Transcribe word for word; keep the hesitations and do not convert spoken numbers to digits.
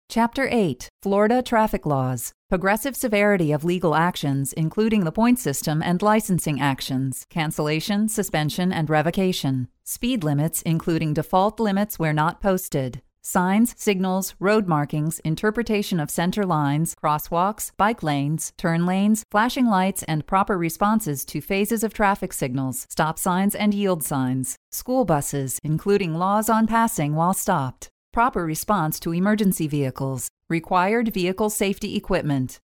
Chapter eight, Florida Traffic Laws. Progressive severity of legal actions, including the point system and licensing actions, cancellation, suspension, and revocation. Speed limits, including default limits where not posted. Signs, signals, road markings, interpretation of center lines, crosswalks, bike lanes, turn lanes, flashing lights, and proper responses to phases of traffic signals, stop signs, and yield signs. School buses, including laws on passing while stopped. Proper response to emergency vehicles. Required vehicle safety equipment.